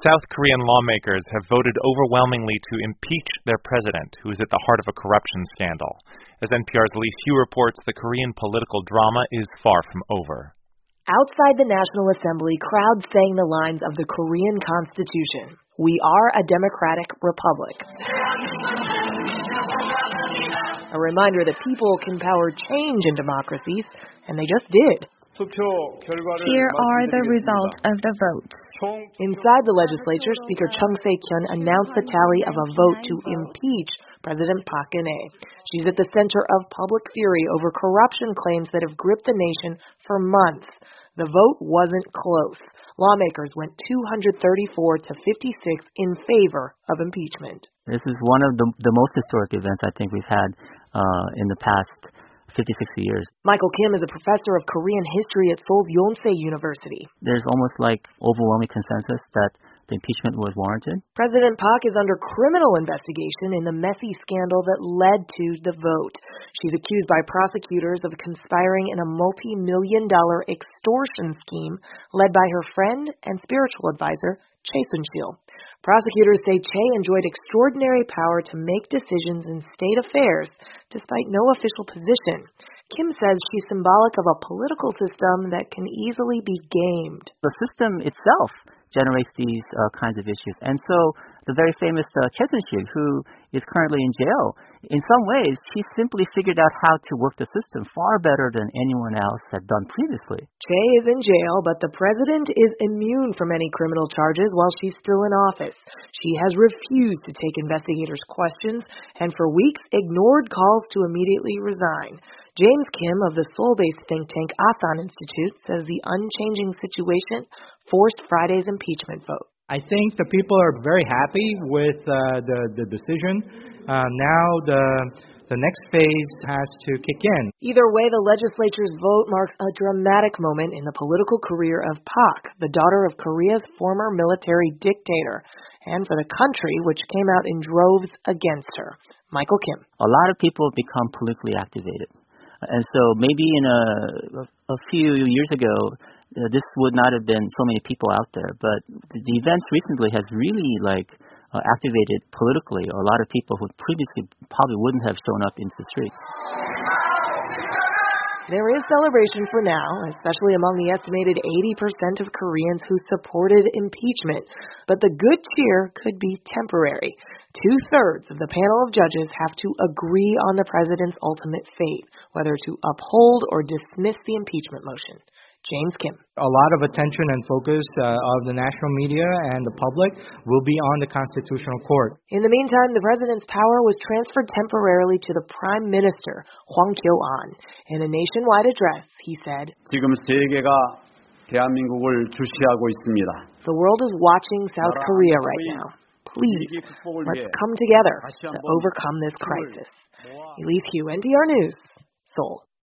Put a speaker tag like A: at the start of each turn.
A: South Korean lawmakers have voted overwhelmingly to impeach their president, who is at the heart of a corruption scandal. As NPR's Elise Hu reports, the Korean political drama is far from over.
B: Outside the National Assembly, crowds sang the lines of the Korean Constitution. We are a democratic republic. A reminder that people can power change in democracies, and they just did.
C: Here are the results of the vote.
B: Inside the legislature, Speaker Chung Se-kyun announced the tally of a vote to impeach President Park Geun-hye. She's at the center of public fury over corruption claims that have gripped the nation for months. The vote wasn't close. Lawmakers went 234 to 56 in favor of impeachment.
D: This is one of the most historic events I think we've had in the past 50, 60 years.
B: Michael Kim is a professor of Korean history at Seoul's Yonsei University.
D: There's almost like overwhelming consensus that the impeachment was warranted.
B: President Park is under criminal investigation in the messy scandal that led to the vote. She's accused by prosecutors of conspiring in a multi-million-dollar extortion scheme led by her friend and spiritual advisor, Chae Sun-sil. Prosecutors say Chae enjoyed extraordinary power to make decisions in state affairs despite no official position. Kim says she's symbolic of a political system that can easily be gamed.
D: The system itself generates these kinds of issues. And so the very famous Chae Sun-sil, who is currently in jail, in some ways, she simply figured out how to work the system far better than anyone else had done previously.
B: Chae is in jail, but the president is immune from any criminal charges while she's still in office. She has refused to take investigators' questions and for weeks ignored calls to immediately resign. James Kim of the Seoul-based think tank Asan Institute says the unchanging situation forced Friday's impeachment vote.
E: I think the people are very happy with the decision. Now the next phase has to kick in.
B: Either way, the legislature's vote marks a dramatic moment in the political career of Park, the daughter of Korea's former military dictator, and for the country, which came out in droves against her. Michael Kim.
D: A lot of people become politically activated. And so maybe in a few years ago, this would not have been so many people out there. But the events recently has really activated politically a lot of people who previously probably wouldn't have shown up into the streets.
B: There is celebration for now, especially among the estimated 80% of Koreans who supported impeachment. But the good cheer could be temporary. 2/3 of the panel of judges have to agree on the president's ultimate fate, whether to uphold or dismiss the impeachment motion. James Kim.
E: A lot of attention and focus of the national media and the public will be on the Constitutional Court.
B: In the meantime, the president's power was transferred temporarily to the Prime Minister, Hwang Kyo-an. In a nationwide address, he said,
F: 지금 세계가 대한민국을 주시하고 있습니다.
B: The world is watching South Korea right now. Please, let's come together to overcome this crisis. Elise Hu, NPR News, Seoul.